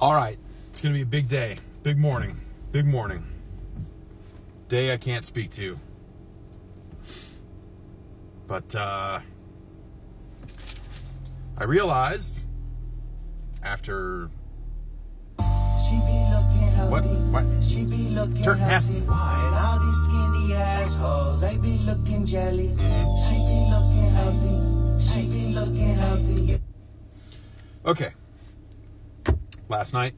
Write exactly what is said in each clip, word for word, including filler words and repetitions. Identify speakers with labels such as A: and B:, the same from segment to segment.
A: All right, it's going to be a big day, big morning, big morning. Day I can't speak to. But uh, I realized after...
B: She be looking healthy.
A: What? What?
B: She be looking
A: Turn
B: healthy.
A: nasty. Why?
B: And all these skinny assholes, they be looking jelly. Mm. She be looking healthy. She be looking healthy.
A: Okay. Last night,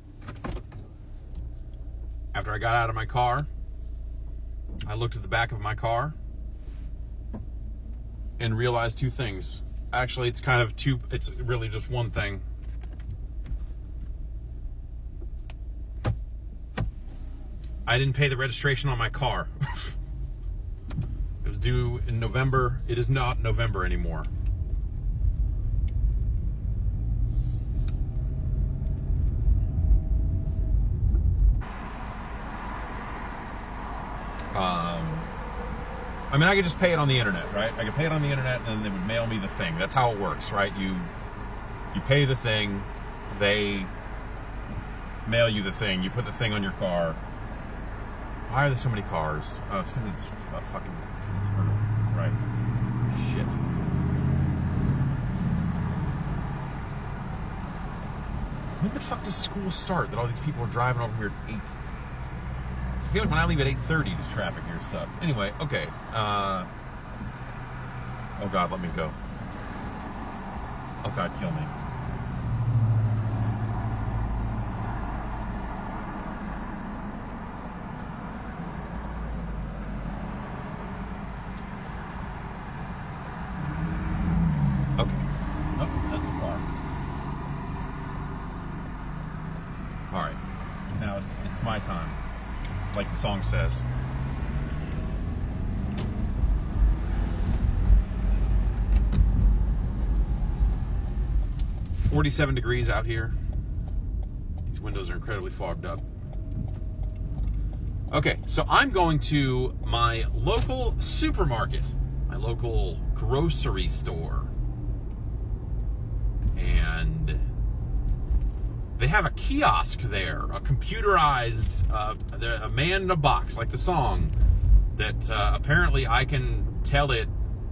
A: after I got out of my car, I looked at the back of my car and realized two things. Actually, it's kind of two, it's really just one thing. I didn't pay the registration on my car. It was due in November. It is not November anymore. Um, I mean, I could just pay it on the internet, right? I could pay it on the internet, and then they would mail me the thing. That's how it works, right? You you pay the thing, they mail you the thing. You put the thing on your car. Why are there so many cars? Oh, it's because it's a fucking because it's early, right? Shit. When the fuck does school start? That all these people are driving over here at eight. I feel like when I leave at eight thirty, the traffic here sucks. Anyway, okay. Uh, oh, God, let me go. Oh, God, kill me. Okay. Oh, that's a car. All right. Now it's it's my time. Like the song says. forty-seven degrees out here. These windows are incredibly fogged up. Okay, so I'm going to my local supermarket, my local grocery store. And they have a kiosk there, a computerized, uh, a man in a box, like the song, that uh, apparently I can tell it,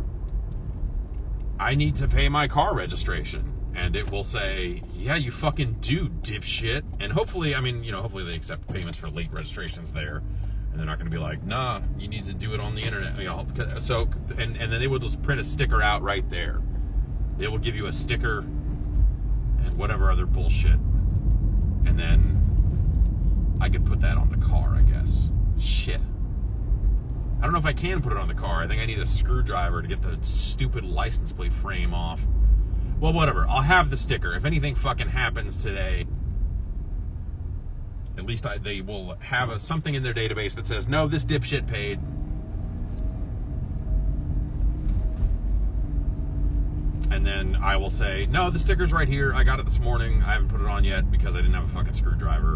A: I need to pay my car registration. And it will say, yeah, you fucking do, dipshit. And hopefully, I mean, you know, hopefully they accept payments for late registrations there. And they're not going to be like, nah, you need to do it on the internet. You know, so, and, and then they will just print a sticker out right there. They will give you a sticker and whatever other bullshit. And then I could put that on the car, I guess. Shit. I don't know if I can put it on the car. I think I need a screwdriver to get the stupid license plate frame off. Well, whatever. I'll have the sticker. If anything fucking happens today, at least I, they will have a, something in their database that says, no, this dipshit paid. And then I will say, no, the sticker's right here. I got it this morning. I haven't put it on yet because I didn't have a fucking screwdriver.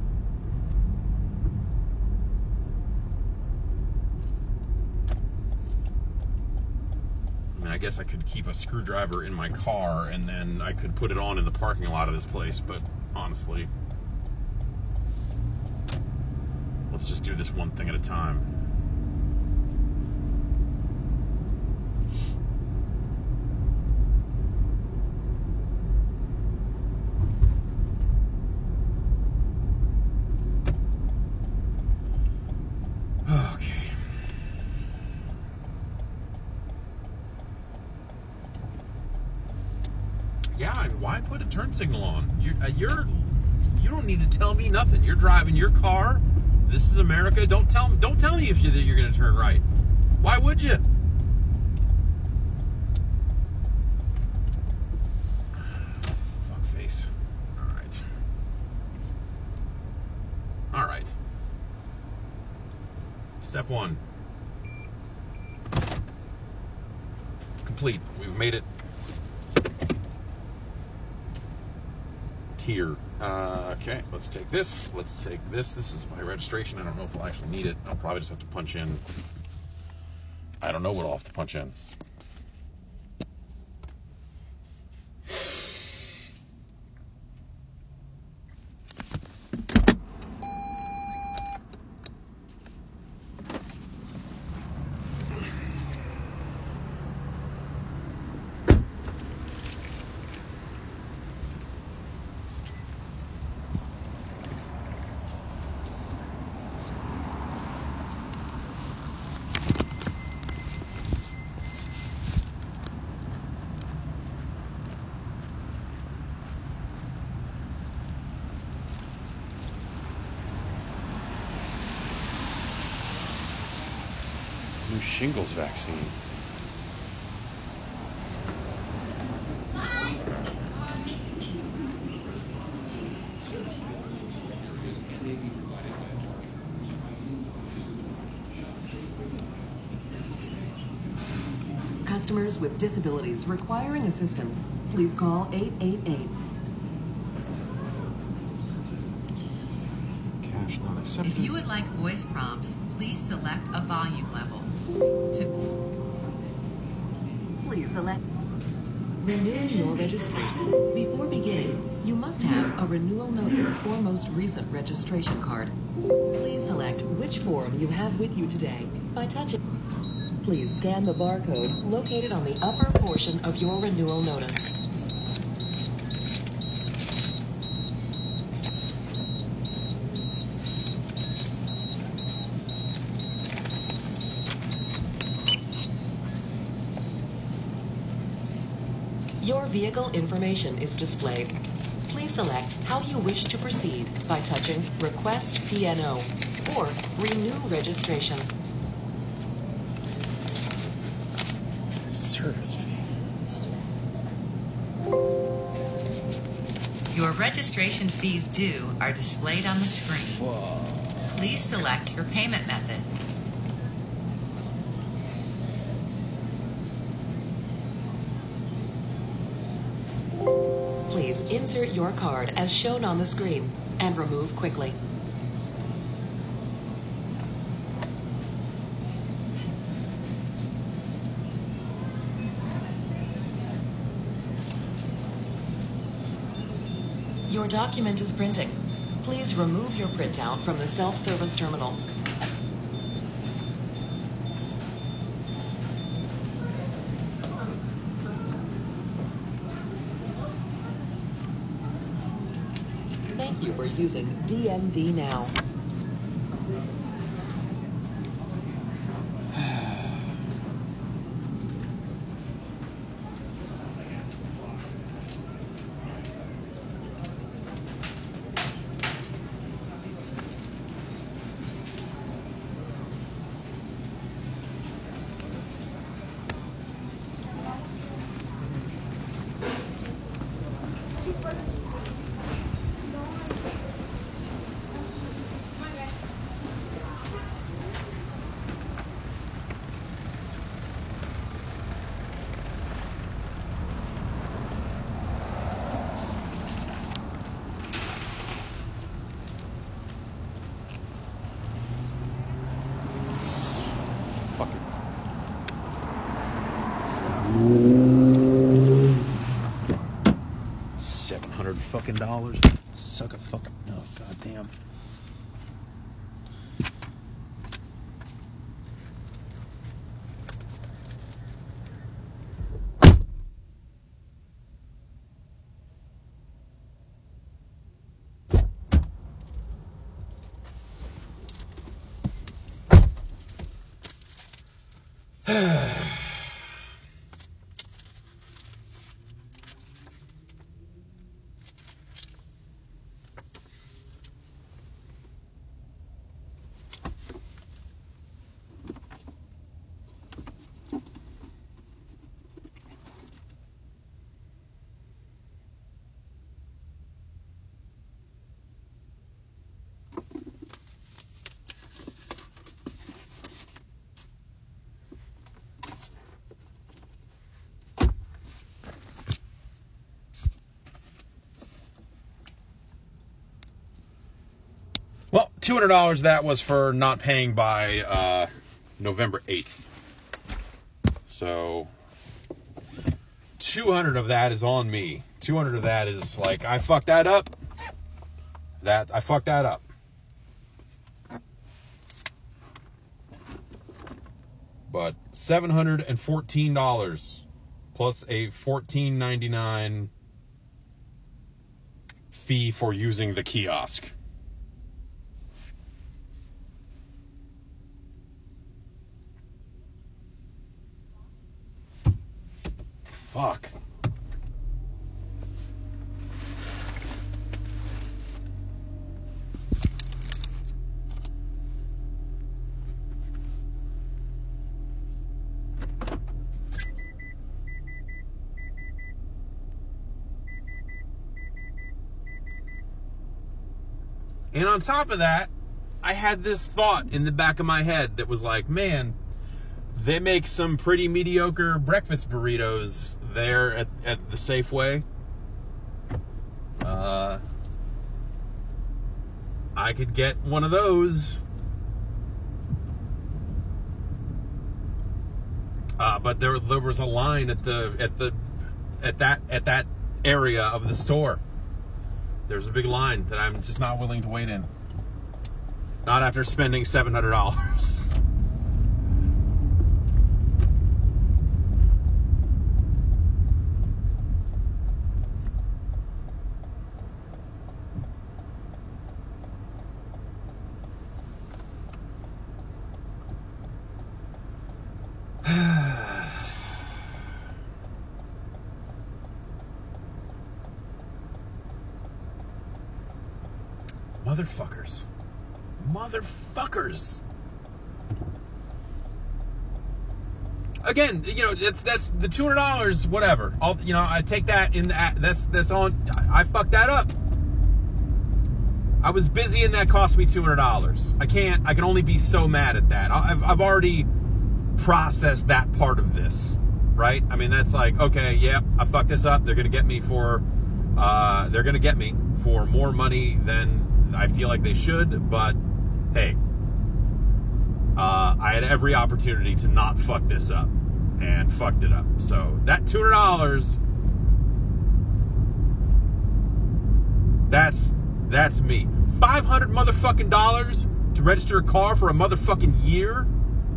A: I mean, I guess I could keep a screwdriver in my car and then I could put it on in the parking lot of this place, but honestly, let's just do this one thing at a time. Yeah, why put a turn signal on? You're, uh, you're, you don't need to tell me nothing. You're driving your car. This is America. Don't tell, don't tell me if you're, you're going to turn right. Why would you? Fuckface. All right. All right. Step one. Complete. We've made it. Here. Uh, okay, let's take this. Let's take this. This is my registration. I don't know if I'll actually need it. I'll probably just have to punch in. I don't know what I'll have to punch in. New shingles vaccine.
C: Customers with disabilities requiring assistance, please call eight eight eight.
A: Cash not accepted.
D: If you would like voice prompts, please select a volume level. To
C: Please select Renew your registration. Before beginning, you must have a renewal notice or most recent registration card. Please select which form you have with you today by touching. Please scan the barcode located on the upper portion of your renewal notice. Your vehicle information is displayed. Please select how you wish to proceed by touching Request P N O or Renew Registration.
A: Service fee.
D: Your registration fees due are displayed on the screen.
A: Whoa.
D: Please select your payment method.
C: Please insert your card as shown on the screen and remove quickly. Your document is printing. Please remove your printout from the self-service terminal. Thank you for using D M V Now.
A: Fucking. Seven hundred fucking dollars. Suck a fucking. Oh goddamn. Well, two hundred dollars that was for not paying by uh, November eighth. So, two hundred of that is on me. two hundred of that is like, I fucked that up. That, I fucked that up. But seven hundred fourteen dollars plus a fourteen ninety-nine fee for using the kiosk. Fuck. And on top of that, I had this thought in the back of my head that was like, man, they make some pretty mediocre breakfast burritos there at, at the Safeway. Uh, I could get one of those. Uh, but there, there was a line at the at the at that at that area of the store. There's a big line that I'm just not willing to wait in. Not after spending seven hundred dollars. Motherfuckers. Motherfuckers. Again, you know, that's that's the two hundred dollars, whatever. I'll, you know, I take that in the, that's that's on I, I fucked that up. I was busy and that cost me two hundred dollars. I can't I can only be so mad at that. I've I've already processed that part of this, right? I mean, that's like, okay, yeah, I fucked this up. They're going to get me for uh they're going to get me for more money than I feel like they should, but hey, uh, I had every opportunity to not fuck this up, and fucked it up. So that two hundred dollars, that's that's me. five hundred motherfucking dollars to register a car for a motherfucking year.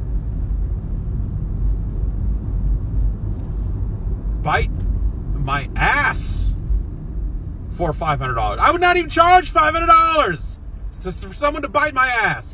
A: Bite my ass. For five hundred dollars. I would not even charge five hundred dollars just for someone to bite my ass.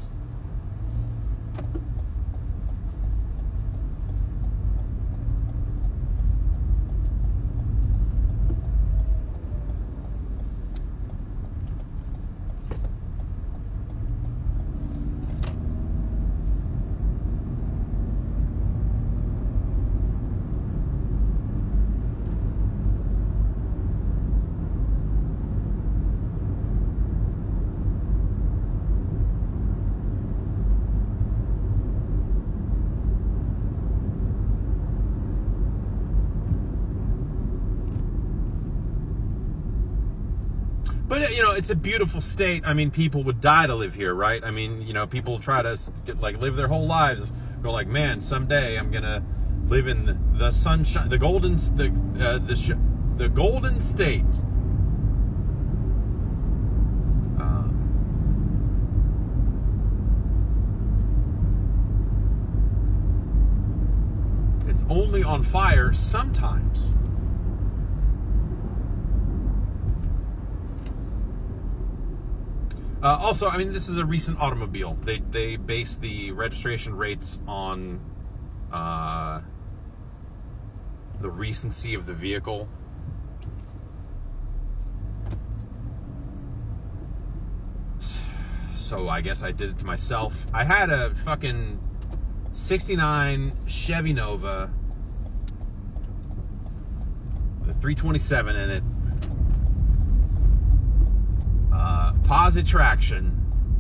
A: But, you know, it's a beautiful state. I mean, people would die to live here, right? I mean, you know, people try to, like, live their whole lives. Go like, man, someday I'm going to live in the, the sunshine, the golden, the, uh, the, sh- the golden state. Uh, it's only on fire sometimes. Uh, also, I mean, this is a recent automobile. They they base the registration rates on uh, the recency of the vehicle. So I guess I did it to myself. I had a fucking sixty-nine Chevy Nova, the three twenty-seven in it. Uh, posit traction,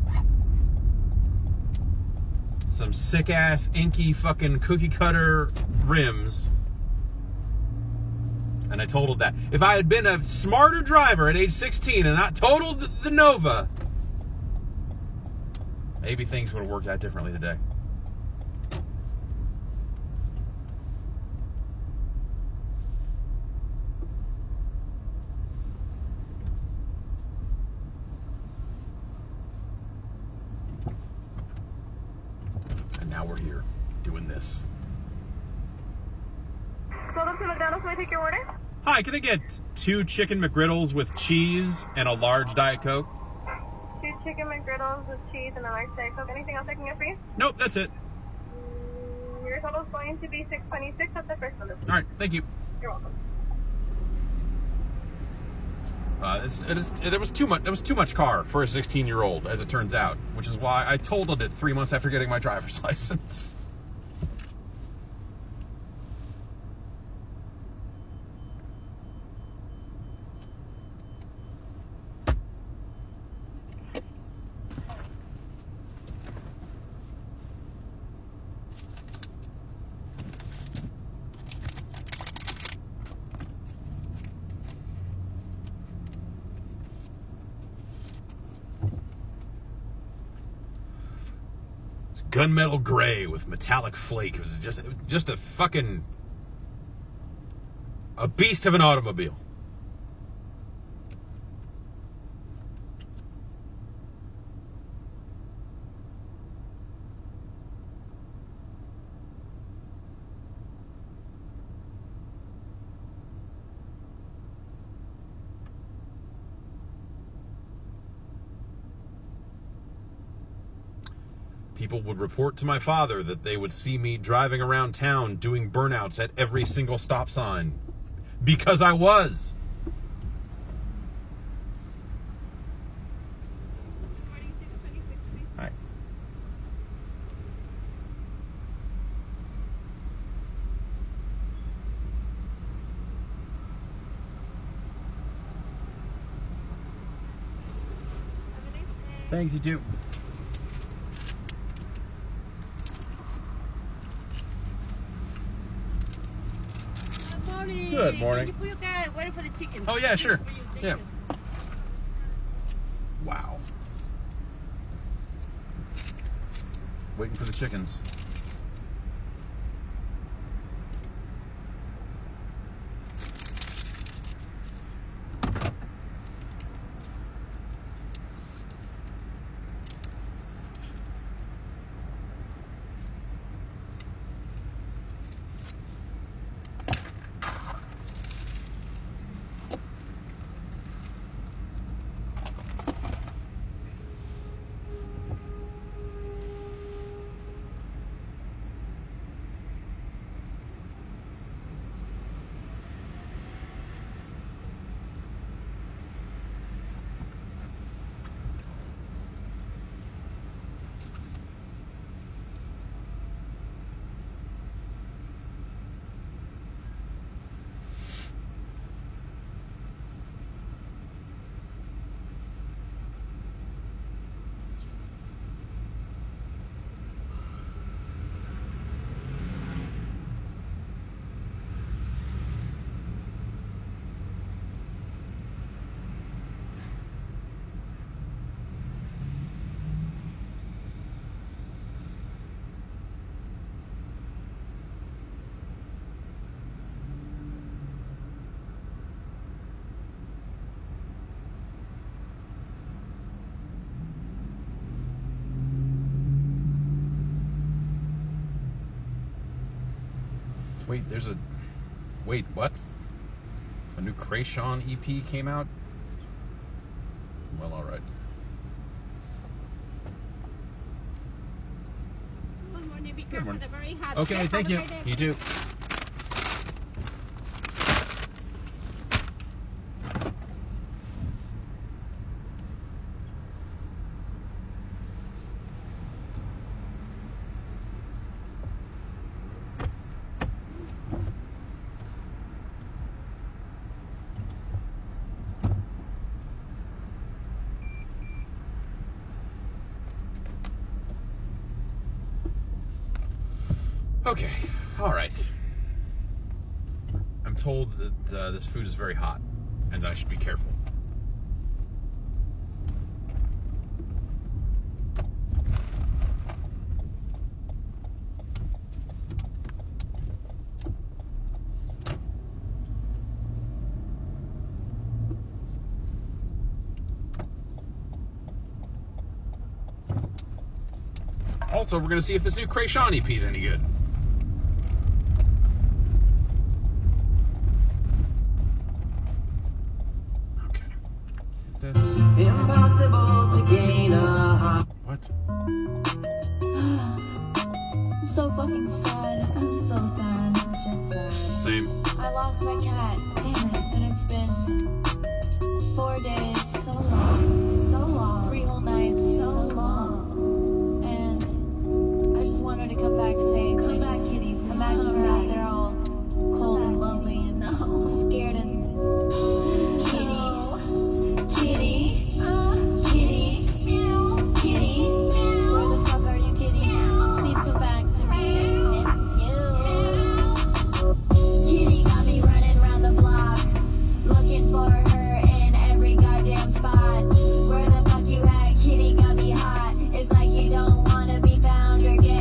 A: some sick ass inky fucking cookie cutter rims, and I totaled that. If I had been a smarter driver at age sixteen and not totaled the Nova, maybe things would have worked out differently today. Now we're here doing this.
E: Welcome to McDonald's. May I take your order?
A: Hi, can I get two chicken McGriddles with cheese and a large Diet Coke?
E: Two chicken McGriddles with cheese and a large Diet Coke. Anything else I can get for you?
A: Nope, that's it.
E: Mm, your total is going to be six twenty-six. That's the first one.
A: All right, thank you.
E: You're welcome.
A: Uh, it's, it is, there was too much. There was too much car for a sixteen-year-old, as it turns out, which is why I totaled it three months after getting my driver's license. gunmetal gray with metallic flake. It was just, just a fucking, a beast of an automobile. People would report to my father that they would see me driving around town doing burnouts at every single stop sign. Because I was. Hi. Thanks, you too. Good morning.
F: You guys waiting for the chicken.
A: Oh yeah, sure. Yeah.
F: You.
A: Wow. Waiting for the chickens. Wait, there's a... Wait, what? A new Krayshawn E P came out? Well, alright.
F: Good morning. Be
A: Good
F: careful.
A: morning.
F: They're very hot.
A: Okay,
F: Have
A: thank
F: a
A: you.
F: great day.
A: You too. Okay, all right. I'm told that uh, this food is very hot, and I should be careful. Also, we're going to see if this new Krayshawn E P is any good. This.
G: Impossible to gain a
A: What?
H: I'm so fucking sad. I'm so sad. I'm just sad.
A: Same.
H: I lost my cat. Damn it. And it's been four days. So long. So long. Three whole nights. So long. And I just want her to come back safe. Come back, kitty. Imagine her out there all cold and lonely and scared and Kitty, kitty, meow, kitty, meow. Where the fuck are you, kitty? Meow. Please come back to me. It's you. Kitty got me running around the block, looking for her in every goddamn spot. Where the fuck you at? Kitty got me hot. It's like you don't wanna be found or get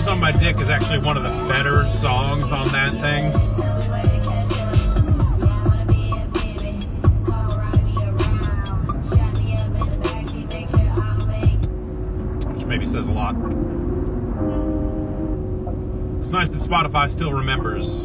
A: on My Dick is actually one of the better songs on that thing. Which maybe says a lot. It's nice that Spotify still remembers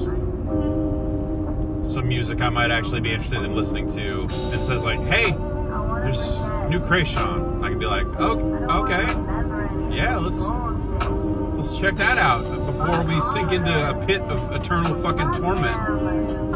A: some music I might actually be interested in listening to. It says like, hey, there's new Kreayshawn. I can be like, oh, okay. Yeah, let's let's check that out before we sink into a pit of eternal fucking torment.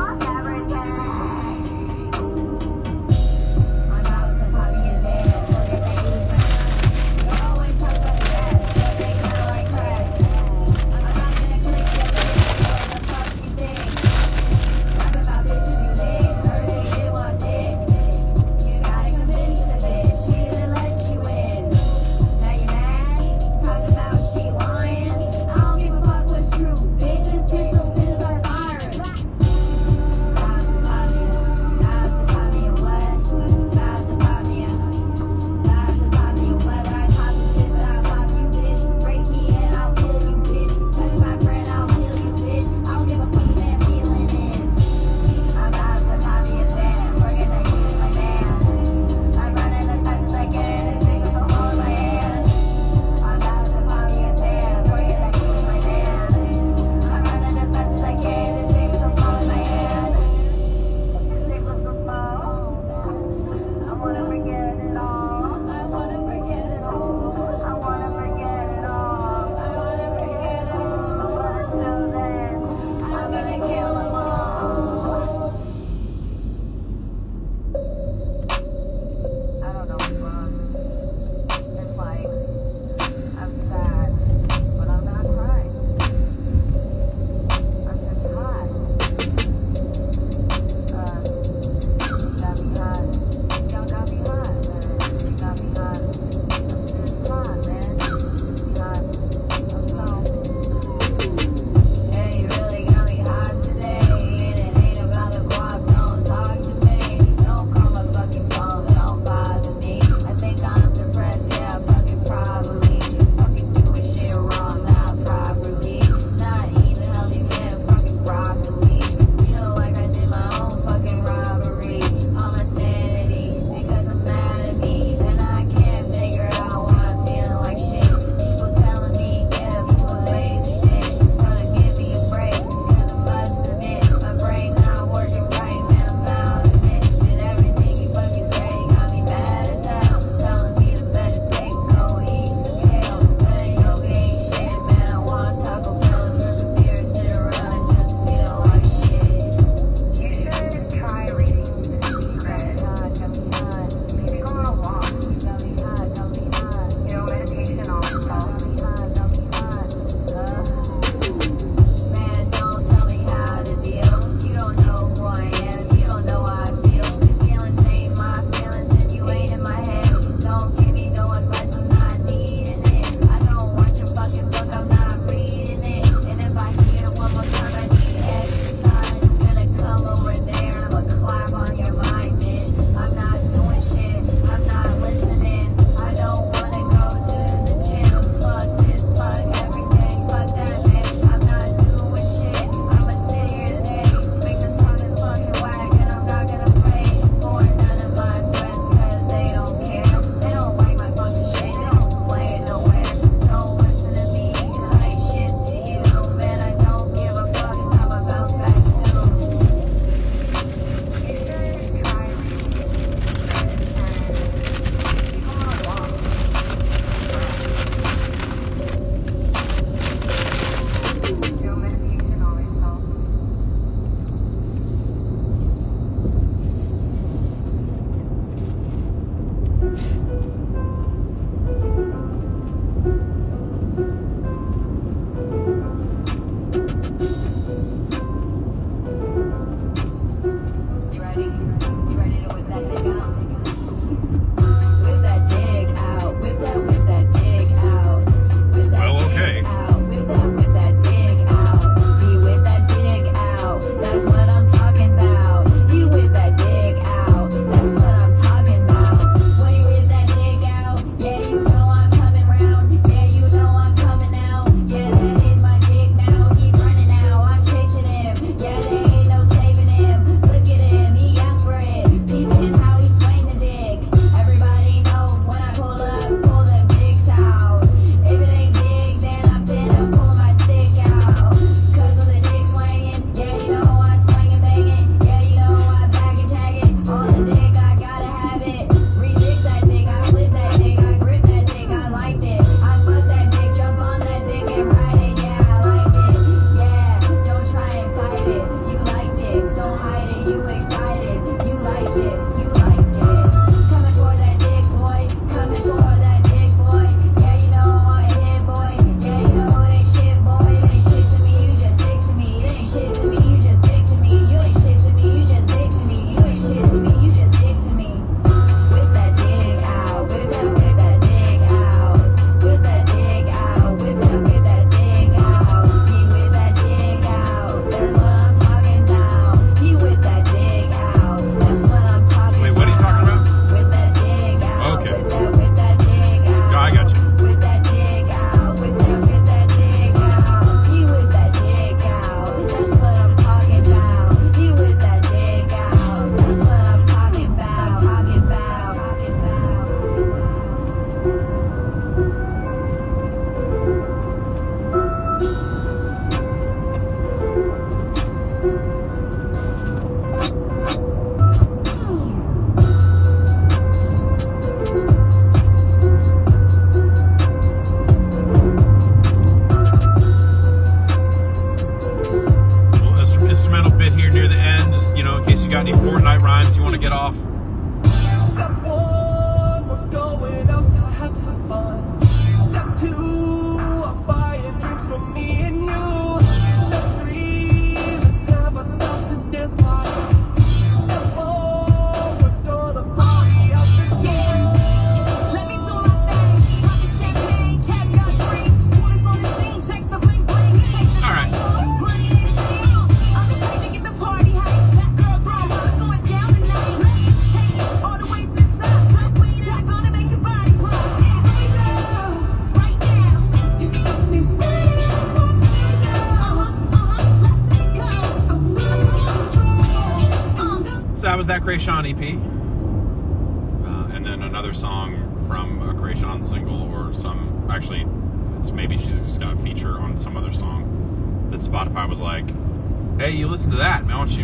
A: Krayshawn E P. Uh, and then another song from a Krayshawn single, or some, actually, it's maybe she's just got a feature on some other song that Spotify was like, hey, you listen to that, man, why don't you,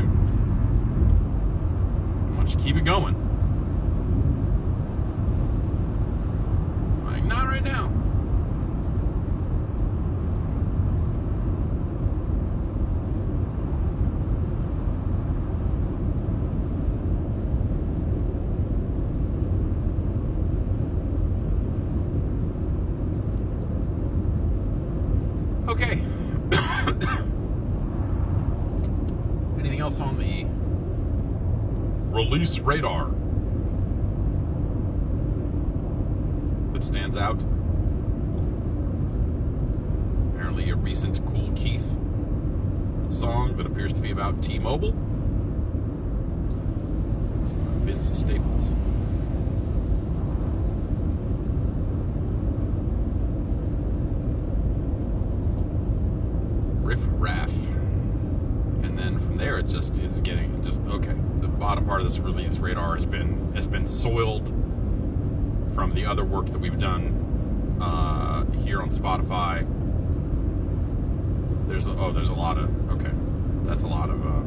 A: why don't you keep it going? Like, not right now. Okay. Anything else on the release radar that stands out? Apparently a recent Kool Keith song that appears to be about T-Mobile. Vince Staples. Riff Raff. And then from there it just is getting just okay. The bottom part of this release radar has been has been soiled from the other work that we've done uh, here on Spotify. There's a, oh there's a lot of okay. That's a lot of uh,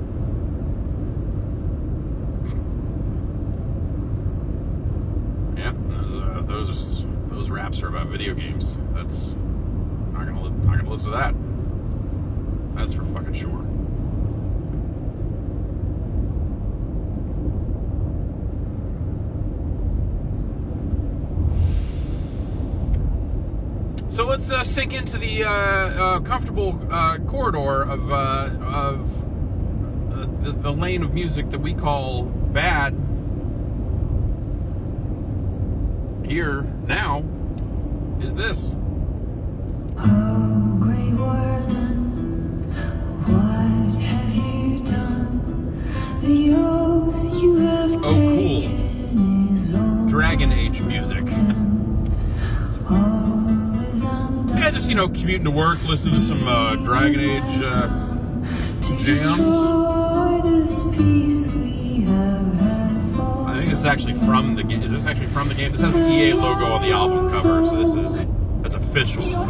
A: yeah, those uh, those those raps are about video games. That's not gonna li- not gonna listen to that. That's for fucking sure. So let's uh, sink into the uh, uh, comfortable uh, corridor of uh, of uh, the, the lane of music that we call bad. Here now is this.
H: Oh, Grey Warden, what have you done? The oath you have
A: Oh, cool.
H: taken is all
A: Dragon Age music.
H: always undone.
A: Yeah, just, you know, commuting to work, listening to some uh, Dragon Age uh,
H: To
A: jams.
H: destroy this peace we have had for
A: I think this is actually from the game. Is this actually from the game? This has an E A logo on the album cover, so this is, that's official.
B: Oh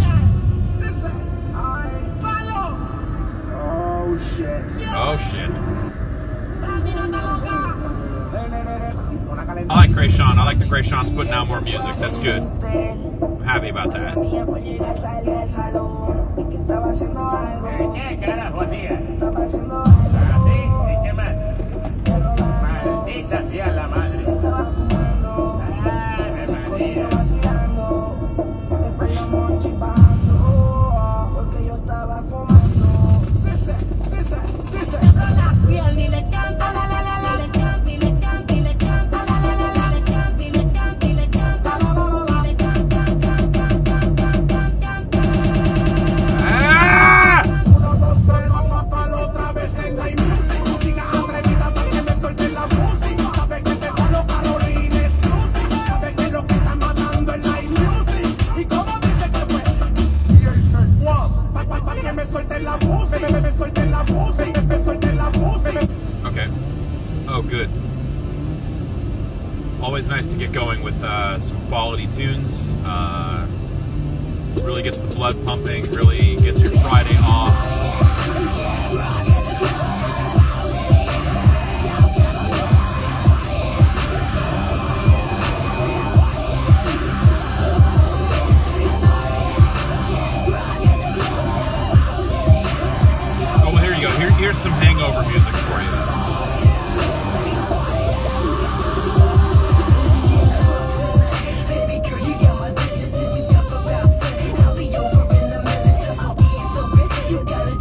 B: shit.
A: Oh, shit. I like Krayshawn. I like the Krayshawn's putting out more music. That's good. I'm happy about that.
I: ¿Qué carajo hacía? ¿Así? ¿Y qué más? Maldita sea la madre. Ave María.
A: Okay. Oh, good. Always nice to get going with uh, some quality tunes. Uh, really gets the blood pumping, really gets your Friday off. Oh, well, here you go. Here, here's some hangover music for you.
H: You gotta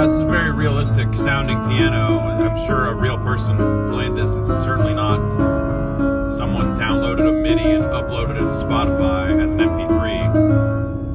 A: Uh, this is a very realistic sounding piano. I'm sure a real person played this. It's certainly not someone downloaded a MIDI and uploaded it to Spotify as an M P three.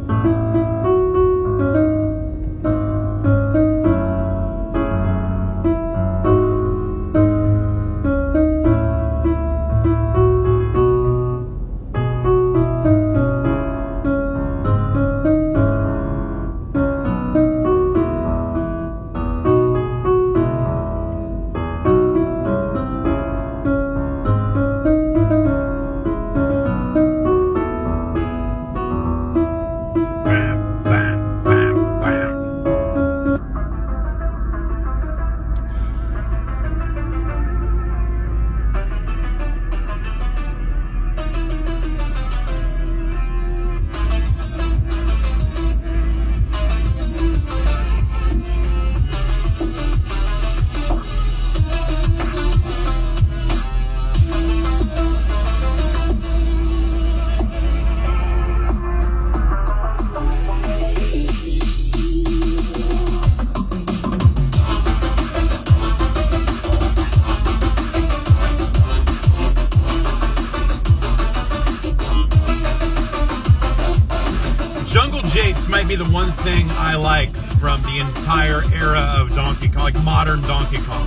A: Might be the one thing I like from the entire era of Donkey Kong, like modern Donkey Kong.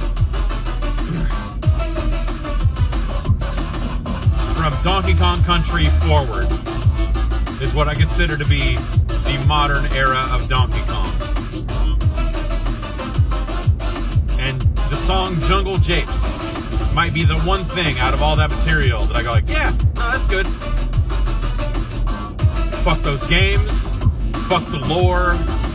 A: From Donkey Kong Country forward is what I consider to be the modern era of Donkey Kong. And the song Jungle Japes might be the one thing out of all that material that I go like, yeah, no, that's good. Fuck those games. Fuck the lore.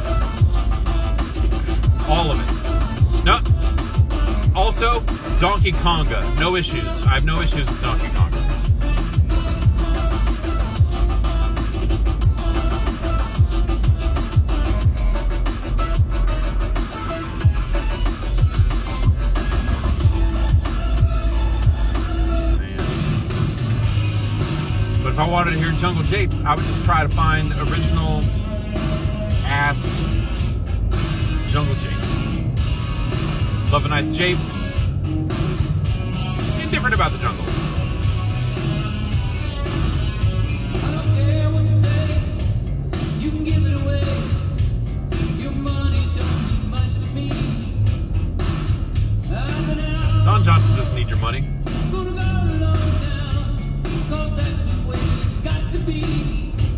A: All of it. No. Also, Donkey Konga. No issues. I have no issues with Donkey Konga. Man. But if I wanted to hear Jungle Japes, I would just try to find original ass Jungle Japes. Love a nice jape. Indifferent about the jungle.
J: I don't care what you say. You can give it away. Your money don't mean much to me.
A: Don Johnson doesn't need your money.
J: Gonna go alone now, 'cause that's the way it's got to be.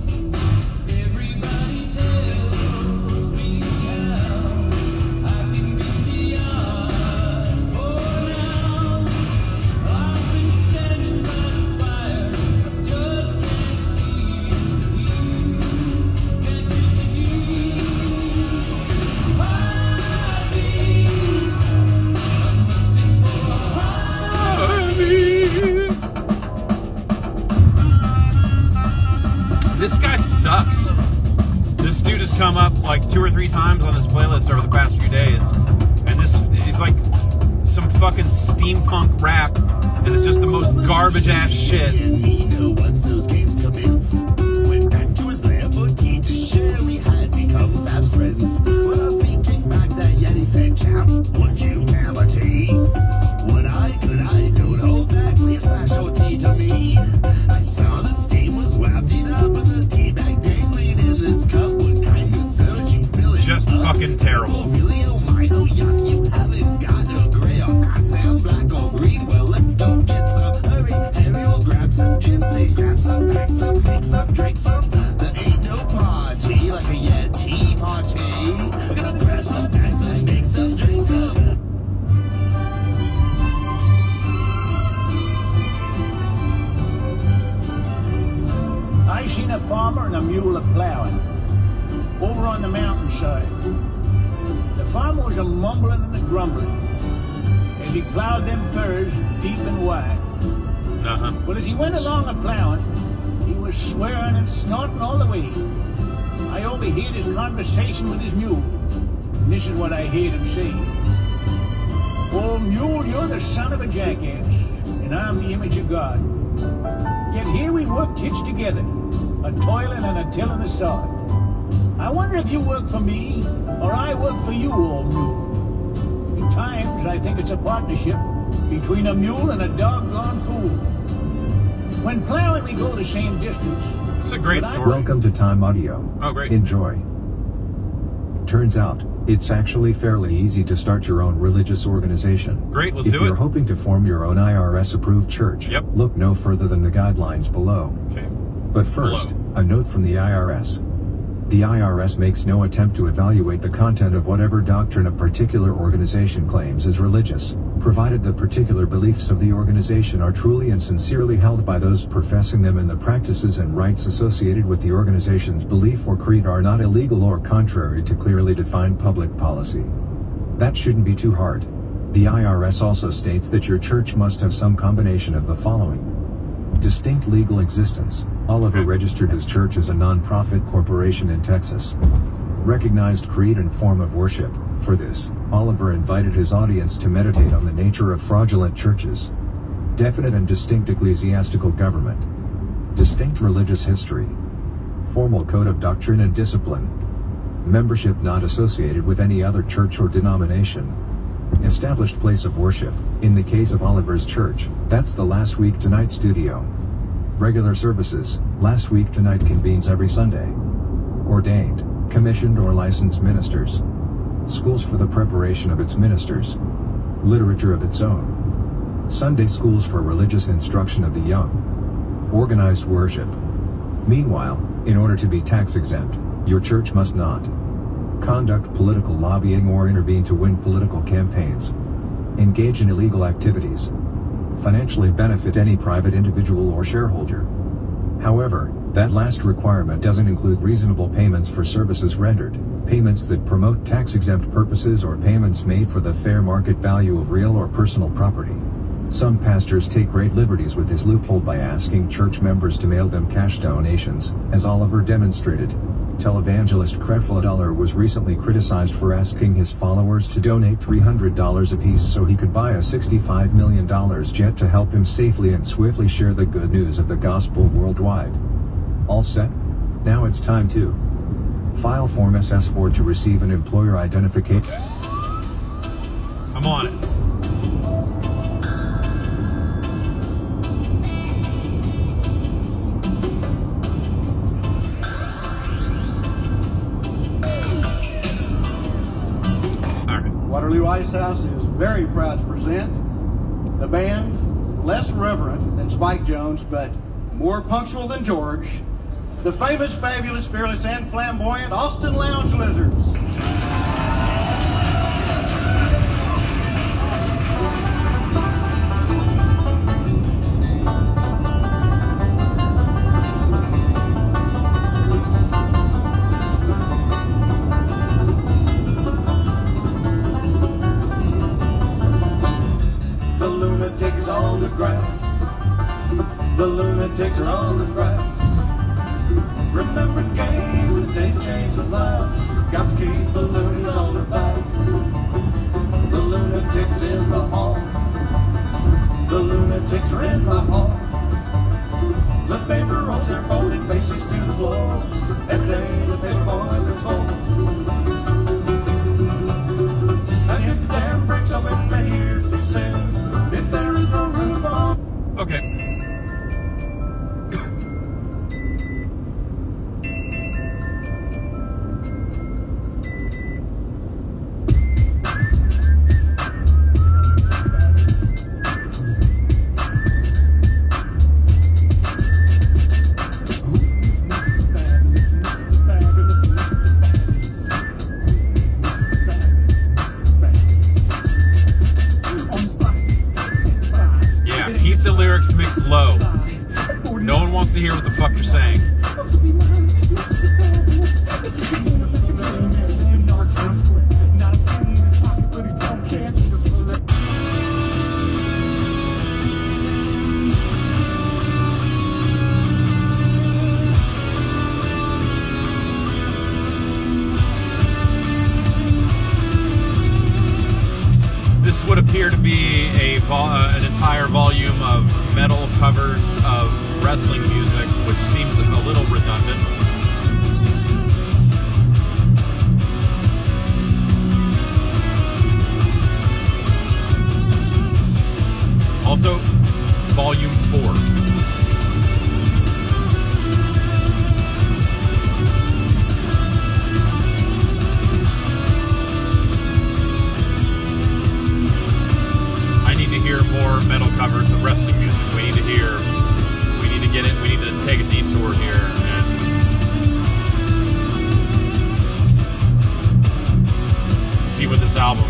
A: This guy sucks. This dude has come up like two or three times on this playlist over the past few days. And this is like some fucking steampunk rap. And it's just the most garbage ass shit.
K: Once those games commenced, went back to his lab for tea to share. We had become fast friends. Well, we kicked back that Yeti said, chap, would you have a tea? Would I, could I, don't hold back, please smash your tea to me. I saw the steam was wafting up and the tea bag dangling in this cup. What kind of soda you fill it
A: Just
K: up?
A: fucking terrible.
K: Oh, really? Oh my, oh yuck, you haven't got a gray or passam, black or green. Well, let's go get some. Hurry, hurry, we'll grab some ginseng, grab some, pack some, make some, drink some. There ain't no party like a Yeti party. Gonna grab some, pack some, make some, drink some.
L: I seen a farmer and a mule a plowing over on the mountainside. The farmer was a mumbling and a grumbling as he plowed them furrows deep and wide.
A: Uh-huh.
L: Well, as he went along a plowing, he was swearing and snorting all the way. I overheard his conversation with his mule, and this is what I heard him say. "Oh, mule, you're the son of a jackass, and I'm the image of God. Yet here we work hitched together, a toiling and a tilling the sod. I wonder if you work for me or I work for you, old mule. At times, I think it's a partnership between a mule and a doggone fool. When plowing, we go the same distance.
A: It's a great story.
M: Welcome to Time Audio.
A: Oh, great.
M: Enjoy. Turns out, it's actually fairly easy to start your own religious organization.
A: Great, let's
M: if
A: do it.
M: If you're hoping to form your own I R S-approved church,
A: yep.
M: look no further than the guidelines below.
A: Okay.
M: But first,
A: below.
M: a note from the I R S. The I R S makes no attempt to evaluate the content of whatever doctrine a particular organization claims is religious, provided the particular beliefs of the organization are truly and sincerely held by those professing them and the practices and rights associated with the organization's belief or creed are not illegal or contrary to clearly defined public policy. That shouldn't be too hard. The I R S also states that your church must have some combination of the following. Distinct legal existence. Oliver registered his church as a non-profit corporation in Texas. Recognized creed and form of worship. For this, Oliver invited his audience to meditate on the nature of fraudulent churches. Definite and distinct ecclesiastical government. Distinct religious history. Formal code of doctrine and discipline. Membership not associated with any other church or denomination. Established place of worship. In the case of Oliver's church, that's the Last Week Tonight studio. Regular services. Last Week Tonight convenes every Sunday. Ordained, commissioned or licensed ministers. Schools for the preparation of its ministers. Literature of its own. Sunday schools for religious instruction of the young. Organized worship. Meanwhile, in order to be tax exempt, your church must not conduct political lobbying or intervene to win political campaigns. Engage in illegal activities. Financially benefit any private individual or shareholder. However, that last requirement doesn't include reasonable payments for services rendered, payments that promote tax-exempt purposes or payments made for the fair market value of real or personal property. Some pastors take great liberties with this loophole by asking church members to mail them cash donations, as Oliver demonstrated. Televangelist Creflo Dollar was recently criticized for asking his followers to donate three hundred dollars apiece so he could buy a sixty-five million dollar jet to help him safely and swiftly share the good news of the gospel worldwide. All set? Now it's time to file Form S S four to receive an employer identification.
A: I'm on it.
N: Waterloo Ice House is very proud to present the band, less reverent than Spike Jones, but more punctual than George, the famous, fabulous, fearless, and flamboyant Austin Lounge Lizards.
B: On the grass, the lunatics are on the grass. Remember games, the days change the lives. Got to keep the loonies on their back. The lunatics in the hall, the lunatics are in the hall. The paper rolls their folded faces to the floor. Every day the paper boy looks home. And if the dam breaks open many years too soon, if there is no room on.
A: Okay. Keep the lyrics mixed low. No one wants to hear what the fuck you're saying. This would appear to be a vo uh, an entire volume of metal covers of wrestling music, which seems a little redundant. see what this album.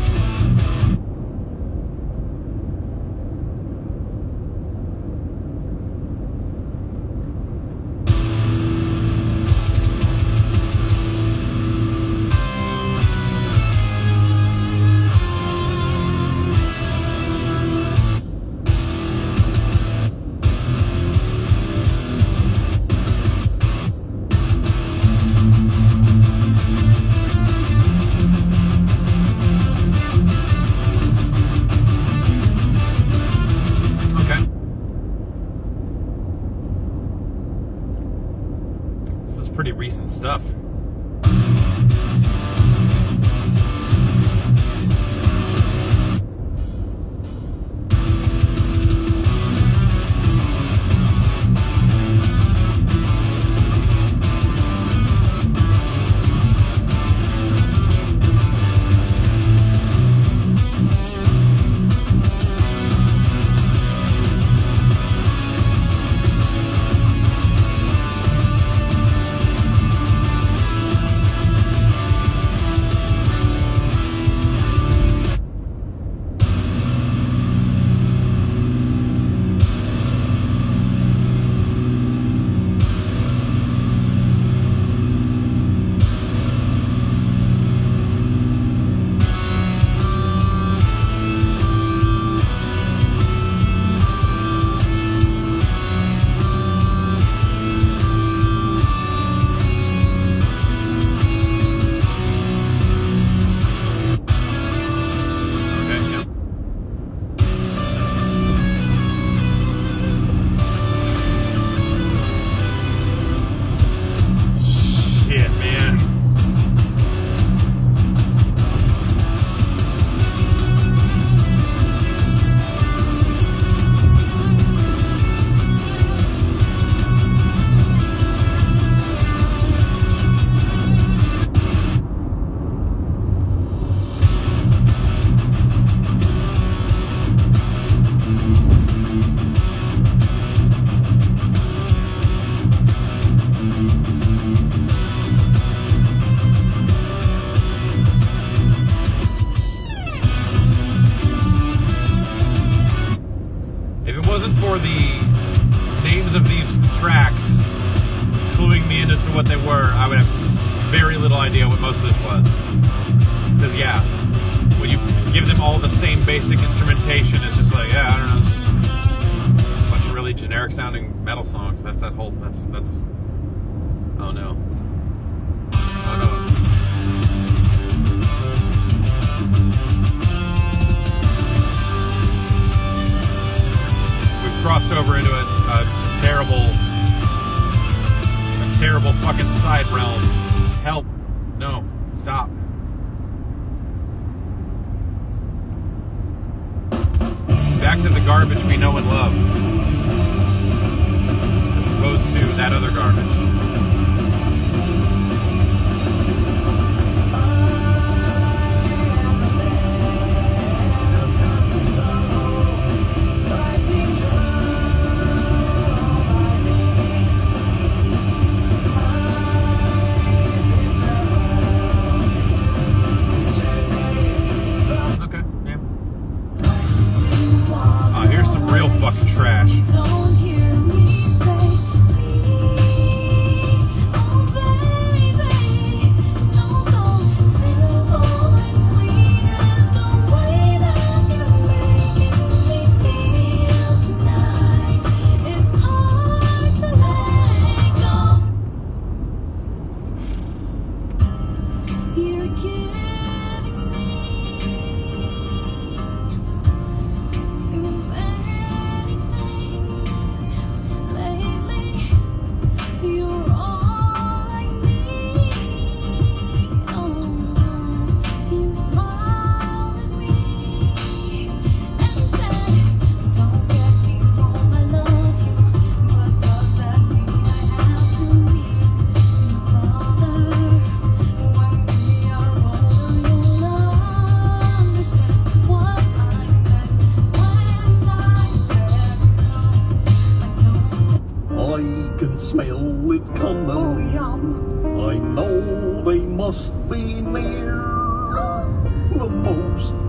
A: Pretty recent stuff. For the names of these tracks cluing me into what they were, I would have very little idea what most of this was. Because yeah, when you give them all the same basic instrumentation, it's just like, yeah, I don't know, it's just a bunch of really generic sounding metal songs. That's that whole, that's, that's, oh no. Oh no. Crossed over into a, a terrible, a terrible fucking side realm. Help. No. Stop. Back to the garbage we know and love. As opposed to that other garbage.
K: smell it coming. I know they must be near.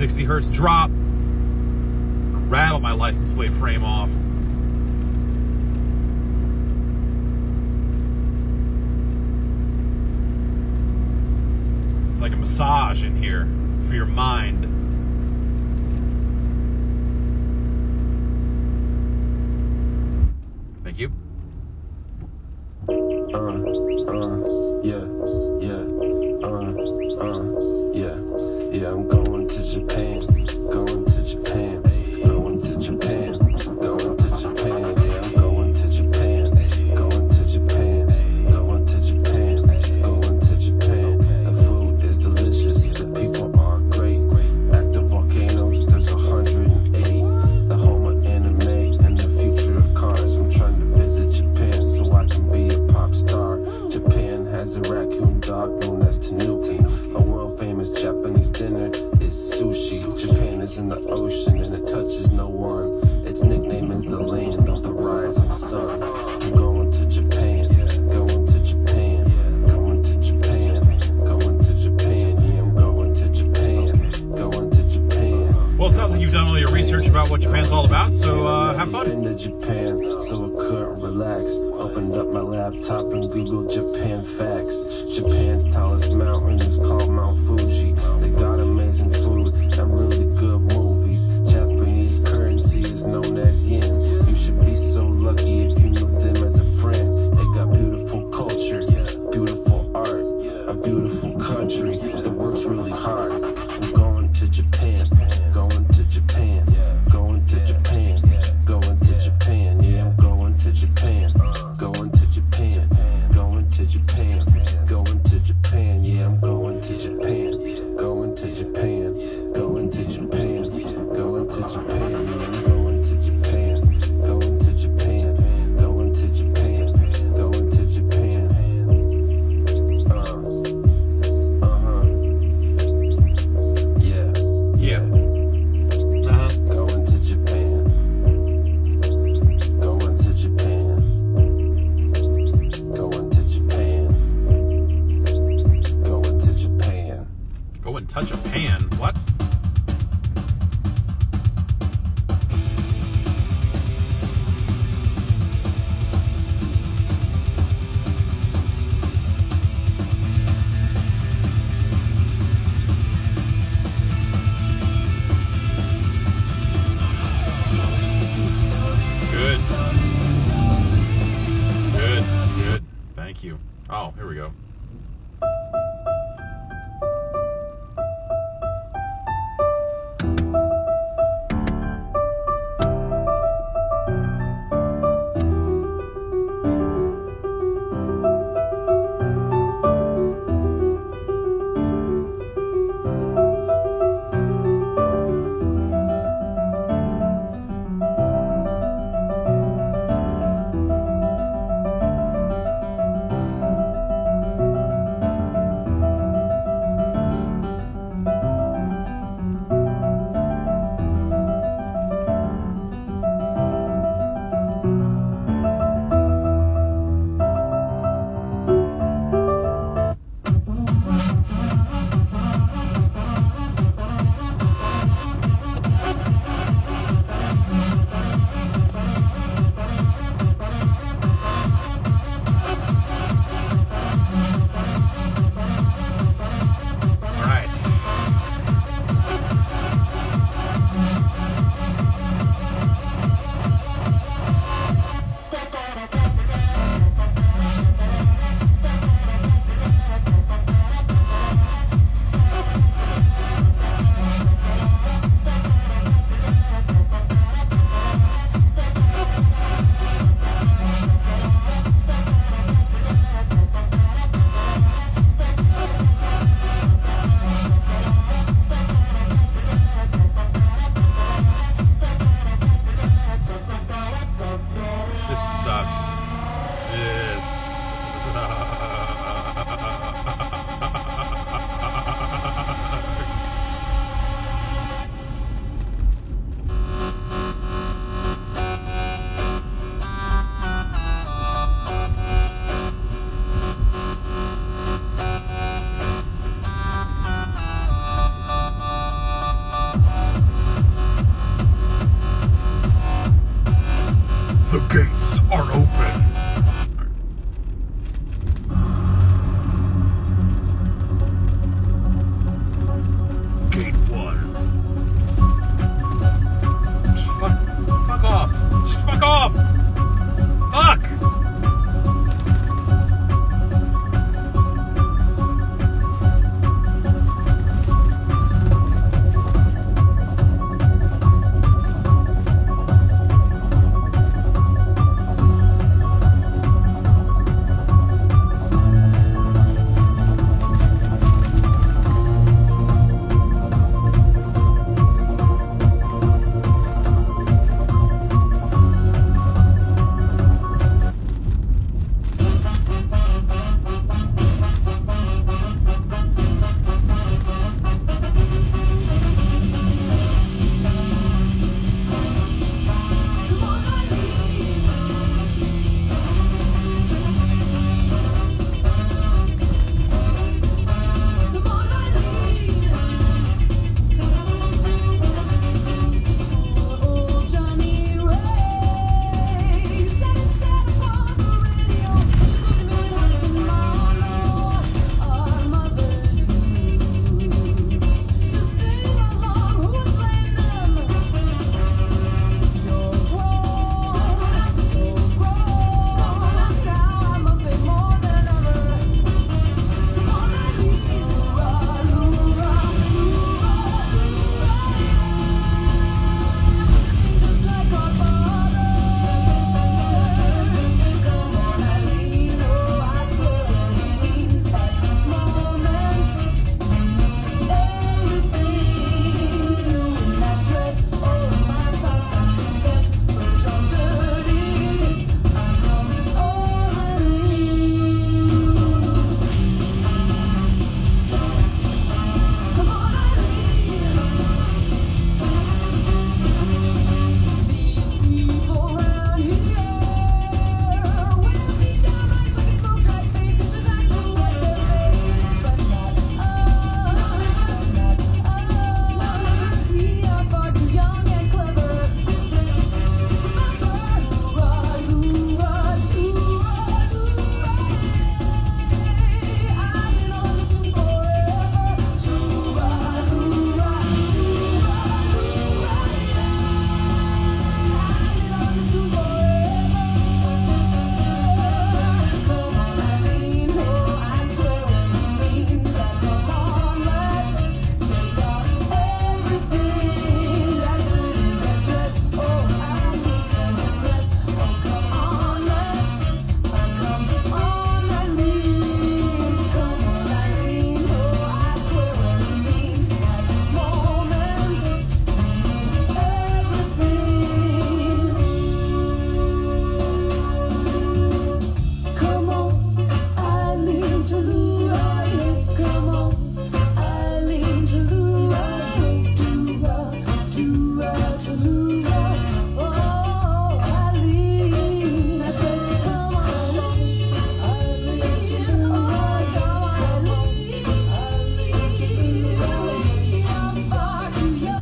A: sixty hertz drop. Rattle my license plate frame off. It's like a massage in here for your mind. Thank you.
O: Uh, uh, yeah, yeah, uh, uh, yeah, yeah, I'm going to Japan, going to Japan, going to Japan, going to Japan, yeah, I'm going to Japan, going to Japan, going to Japan, going to Japan. The food is delicious, the people are great, active volcanoes, there's a hundred eighty, the home of anime and the future of cars. I'm trying to visit Japan so I can be a pop star. Japan has a raccoon dog known as Tanuki. A world famous Japanese dinner is sushi. Japan is in the ocean and it touches no one. Its nickname is the land of the rising sun. I'm going to Japan, going to Japan, going to Japan, going to Japan. Yeah, I'm going to Japan, going to Japan.
A: Well, it sounds like you've done all your research about what Japan's all about, so uh, have fun.
O: Been to Japan, so I couldn't relax. Opened up my laptop and Googled Japan facts. Japan's tallest mountain is called Mount Fuji. They got amazing food and really good movies. Japanese currency is known as yen. You should be so lucky if you knew them as a friend. They got beautiful culture, beautiful art, a beautiful country that works really hard. I'm going to Japan, going to Japan, going to Japan, going to Japan. Yeah, I'm going to Japan, going to Japan, going to Japan, going to Japan. Yeah, I'm going to Japan, going to Japan, going to Japan, going to Japan. Yeah, I'm going to Japan, going to Japan, going to Japan, going to Japan. Uh, uh-huh. Yeah.
A: Yeah. Uh-huh.
O: Going to Japan. Going to Japan. Going to Japan. Going to Japan.
A: Go and touch a pan. What? Good. Good. Good. Thank you. Oh, here we go.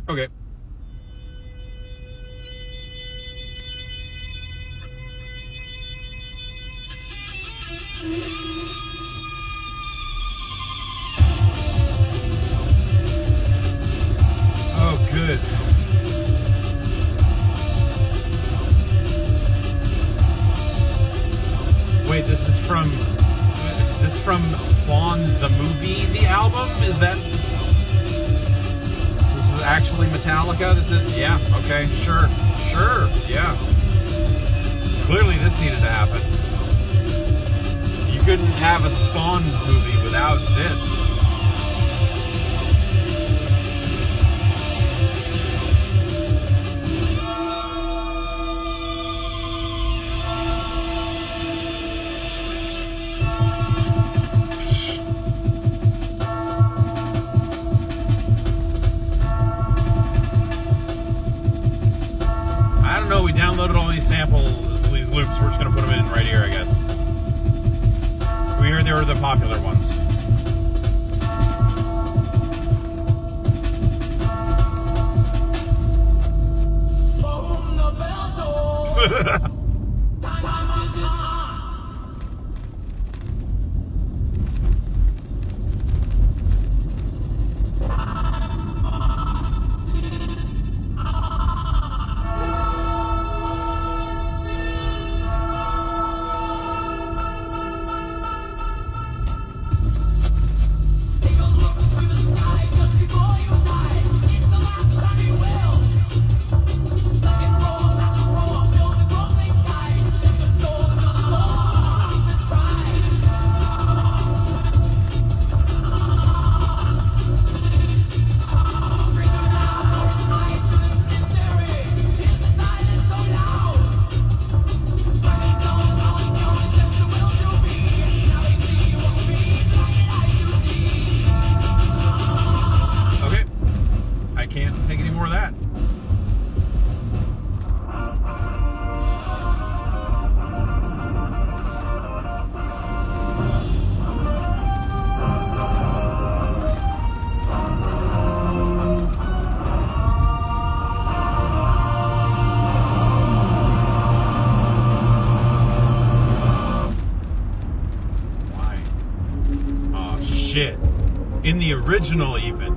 A: Okay. Oh, good. Wait, this is from this from Spawn the movie, the album? Is that this is actually Metallica? This is yeah, okay, sure. Sure, yeah. Clearly this needed to happen. You couldn't have a Spawn movie without this. No, we downloaded all these samples, these loops. We're just gonna put them in right here, I guess. We heard they were the popular ones. Shit. In the original, even.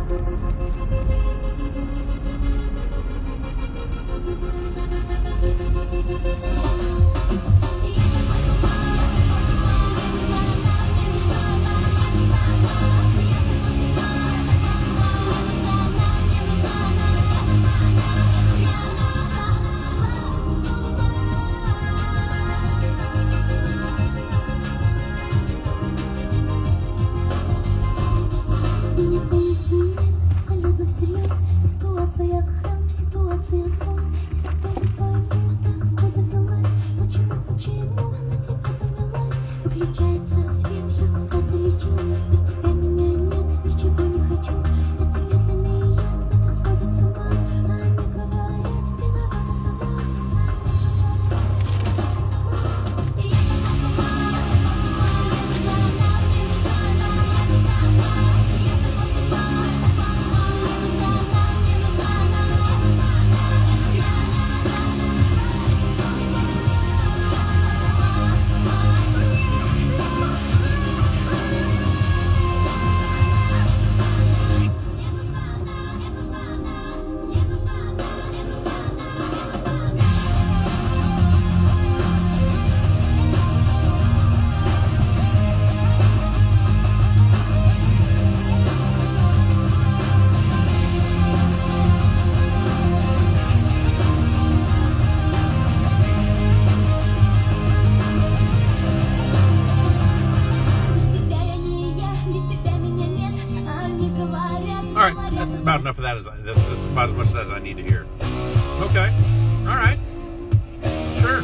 A: About enough of that as that's, that's about as much of that as I need to hear. Okay. All right. Sure.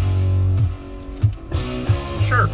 A: Sure.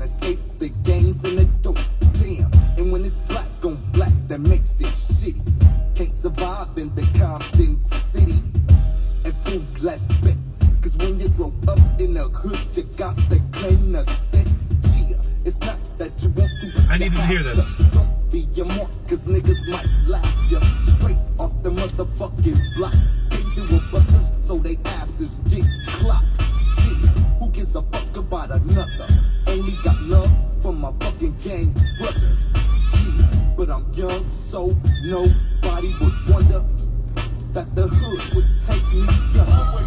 K: escape the gangs and the dope. Damn, and when it's black on black, that makes it shitty. Can't survive in the Compton city. And fool, let's bet. Cause when you grow up in the hood, you got to claim the set. Yeah, it's not that you want to.
A: I needed to hear this.
K: Don't be your mark, cause niggas might laugh you straight off the motherfucking block. They do a busters, so they asses get clocked. Yeah, who gives a fuck about another? Only got love for my fucking gang brothers. Yeah, but I'm young, so nobody would wonder that the hood would take me young.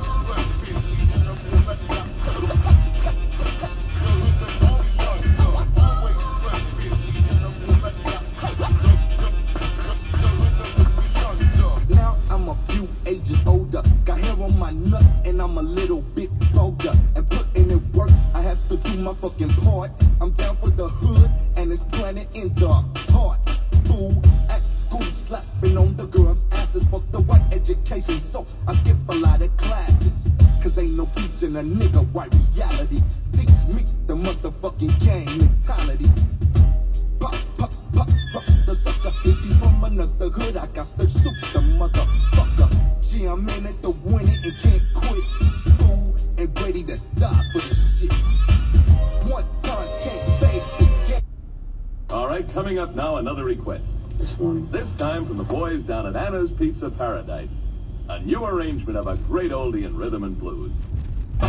K: Now I'm a few ages older, got hair on my nuts and I'm a little bit bolder. And putting in work, I have to do my fucking part. I'm down for the hood and it's planted in the heart. Fool, at school slapping on the girls' asses. Fuck the white education, so I skip a lot of classes. Cause ain't no teaching a nigga white reality. Teach me the motherfucking gang mentality. Pop, pop, pop, drops the sucker. If he's from another hood, I got to shoot the motherfucker. Gee, I'm in it to win it and can't quit. Fool, and ready to die for this shit. One times can't fade the game.
P: All right, coming up now, another request. This morning. This time from the boys down at Anna's Pizza Paradise. A new arrangement of a great oldie in rhythm and blues.
A: No,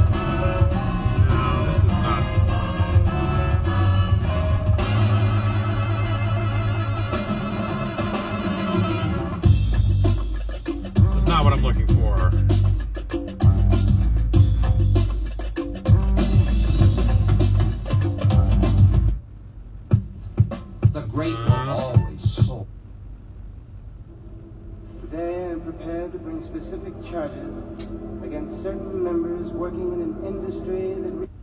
A: this is not. This is not what I'm looking for.
Q: The great were always so.
R: Today I am prepared to bring specific charges against certain members working in an industry that... Re-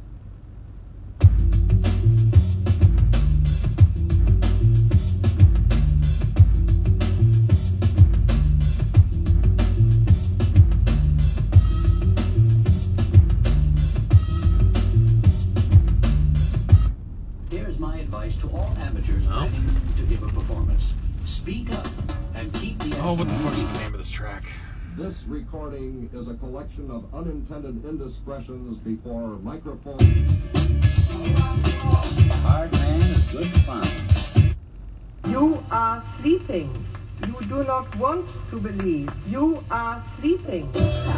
Q: Here's my advice to all amateurs planning to give a performance. Speak up and keep the...
A: Oh, what the fuck is the name of this track?
S: This recording is a collection of unintended indiscretions before microphone.
L: Hard man is good fun.
T: You are sleeping. You do not want to believe. You are sleeping.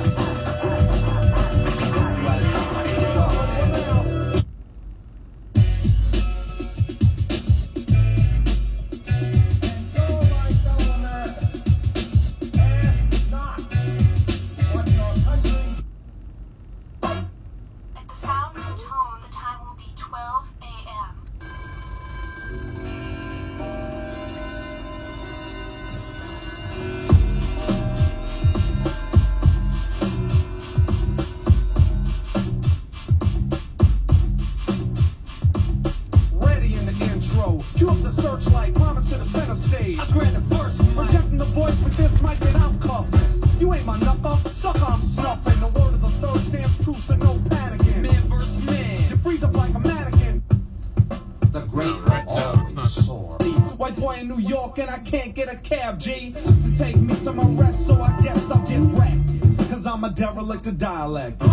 B: G to take me to my rest, so I guess I'll get wrecked. Cause I'm a derelict of dialect.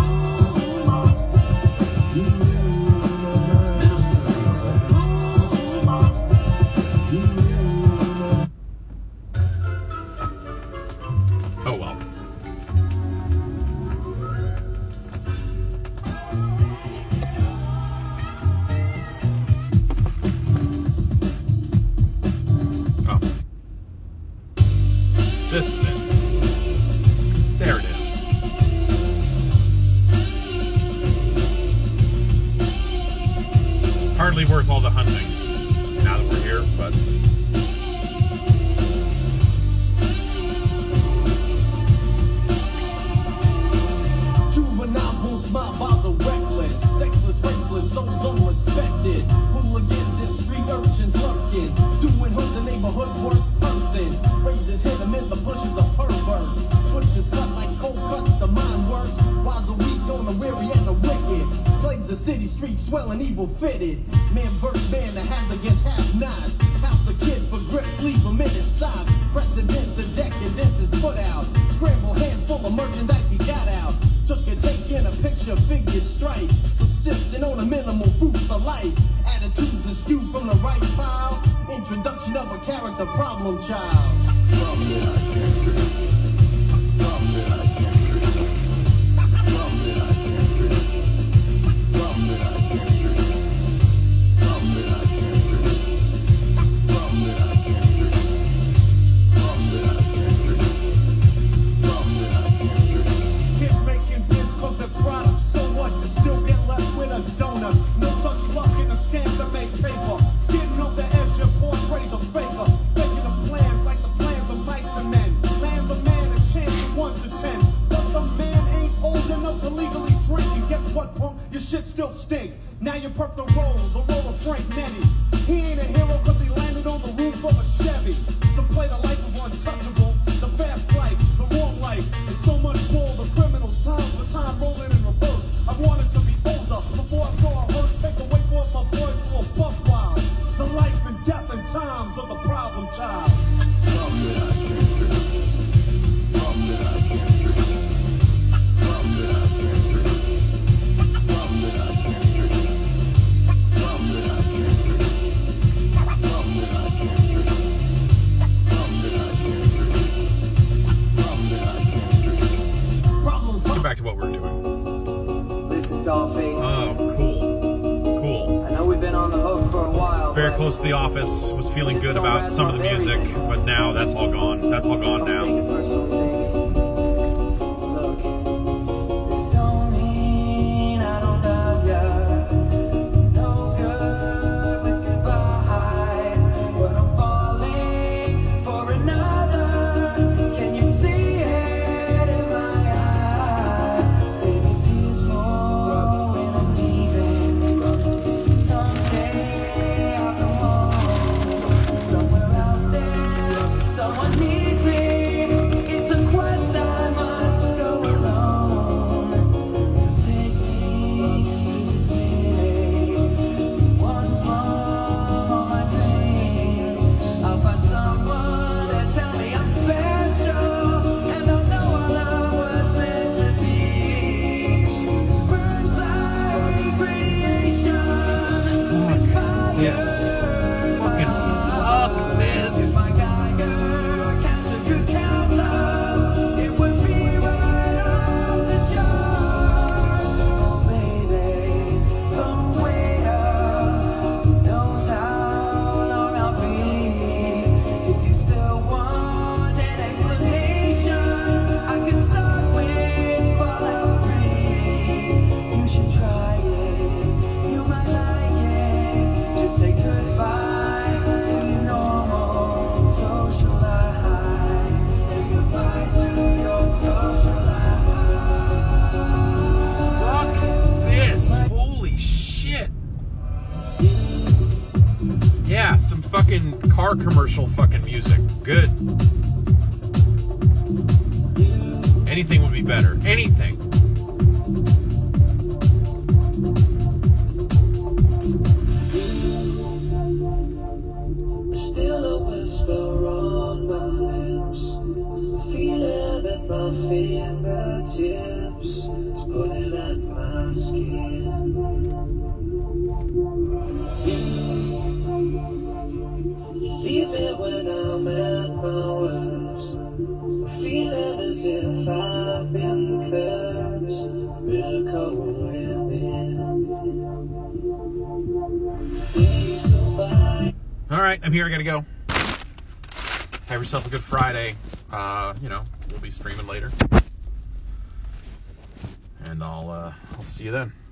A: Oh well. This is it. There it is. Hardly worth all the hunting now that we're here, but...
B: Juveniles won't smile, vibes are reckless. Sexless, raceless, souls unrespected. Hooligans and street urchins lurking. Doing hoods in neighborhoods, worst person. Raises hit them in the bushes of perverts. Butchers cut like cold cuts, the mind works. Wise a weak on the weary and the wicked. Plagues the
D: city streets swelling evil fitted. Man versus man, the hands against half-nots. House a kid for grips, leave them in his socks. Precedence and decadence is put out. Scramble hands full of merchandise he got out. Took a take in a picture, figured strike. Subsisting on the minimal fruits of life. Attitudes are skewed from the right pile. Introduction of a character problem child. Problem that I can't fix. Problem that I can't fix. Problem that I can't fix. Problem that I can't fix. Problem that I can't fix. Problem that I can't fix. Problem that I can't fix. Problem that I can't fix. Kids making bids cause their products so what? You still get left with a donut. No such luck in a scam to make paper. Skidding off the edge of portraits of favor. Making a plan like the plans of mice and men. Lands a man a chance of one to ten. But the man ain't old enough to legally drink. And guess what, punk? Your shit still stink. Now you perk the role, the role of Frank Nettie. He ain't a hero cause he landed on the roof of a Chevy. So play the life of untouchable, the fast life, the wrong life, and so much more the criminal times, the time rolling in reverse. I wanted to be older before I saw a hearse take away from my boys to a buck wild. The life and death and times of the problem child. Problem that I can't fix. Problem that I can't fix. Problem that I can't fix. Problem that I can't fix. Problem that I can't fix. Problem that I can't fix. Problem that I can't fix. Problem that I can't fix. Problems.
A: Let's get back to what we're doing.
U: Listen, Dollface.
A: Oh, cool. Cool.
U: I know we've been on the hook for a while.
A: Very close to the office. Was feeling good about some of the music, but now that's all gone. That's all gone now.
U: Take it personally, baby. Look, this don't mean I don't love ya. No good with goodbyes, but I'm falling for another. Can you see it in my eyes? Save me tears for when I'm leaving. Someday I'll come home. Somewhere out there, someone needs me. It's a quest I must go alone. Take me to the city. One from all my dreams. I'll find someone that tell me I'm special, and I'll know our love was meant to be. Burns like radiation. This fire.
A: Yes. Fucking fuck this.
U: If I got girl, cancer could count love, it would be right off the charts. Oh baby, come wait up. Who knows how long I'll be? If you still want an explanation, I could start with Fallout three. You should try it. You might like it. Just say goodbye to your normal social life. Say goodbye to your social life.
A: Fuck this. Holy shit. Yeah, some fucking car commercial fucking music. Good. Anything would be better. Anything.
B: Still a whisper on my lips. Feeling at my fingertips. It's pulling at my skin. Leave me when I'm at my worst. Feeling as if I've been cursed. Real cold within. Days go by.
A: All right, I'm here. I gotta go. Have yourself a good Friday. Uh, you know, we'll be streaming later, and I'll uh, I'll see you then.